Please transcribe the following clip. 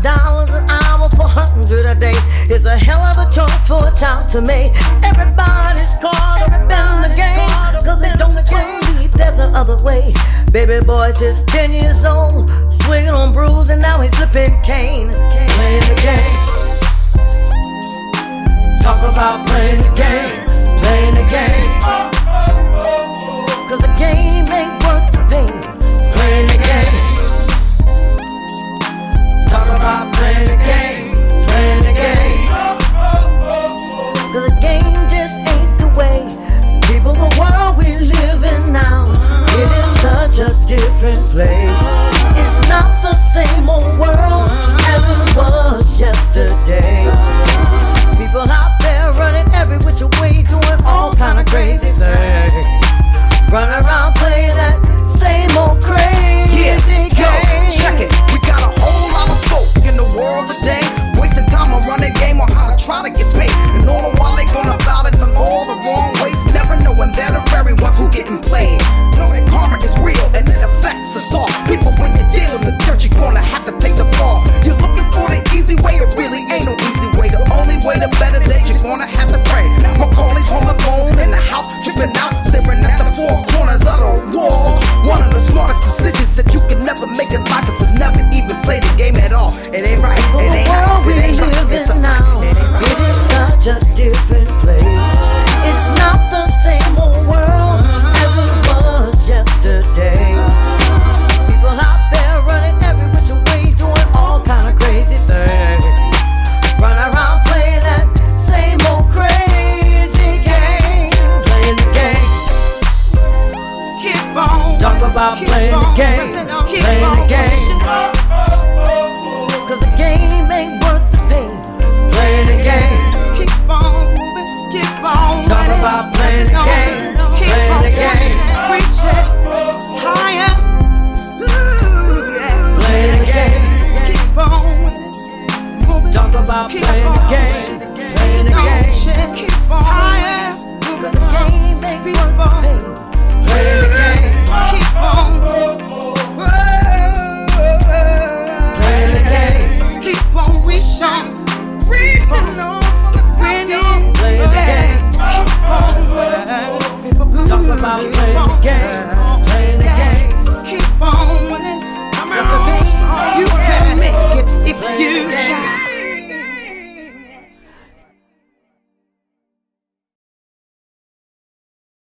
$5 an hour for 100 a day is a hell of a choice for a child to make. Everybody's caught up in the game, cause they don't believe there's another way. Baby boy just 10 years old, swinging on brews, and now he's flipping cane. Playing the game. Talk about playing the game, playing the game. Cause the game ain't worth the pain. Playing the game. Talk about playing the game, playing the game. Cause the game just ain't the way. People, the world we live in now, it is such a different place. It's not the same old world as it was yesterday. People out there running every which way, doing all kind of crazy things. Run around playing that same old crazy game. Yo, check it. We got a whole lot of folk in the world today, wasting time on running game on how to try to get paid. And all the while they going about it in all the wrong ways, never knowing they're the very ones who getting played. Know that karma is real and it affects us all. People, when you deal in the dirt, you're gonna have to take the fall. You're looking for the easy way, it really ain't no easy way. The only way to better days, you're gonna have to pray. Macaulay's home alone in the house, tripping out, staring at the four corners of the wall. One of the smartest decisions that you can never make in life is to never even play the game at all. It ain't right, it ain't right, it ain't right. It's now, it is such a different place. It's not the same old world as it was yesterday. People out there running every which way, doing all kind of crazy things. Run around playing that same old crazy game. Playing the game. Keep on. Talk about playing the game. Playing the game. Cause the game ain't worth the pain. Playing the game. Keep on moving. Keep on. Talk about playing the game. Playing the game. Reach it. Higher. Playing the game. Keep on moving. Talk about playing the game. Playing the game. Keep on higher. Cause the game ain't worth the pain. Playing the game. Keep on. Playing the game. Keep on reaching.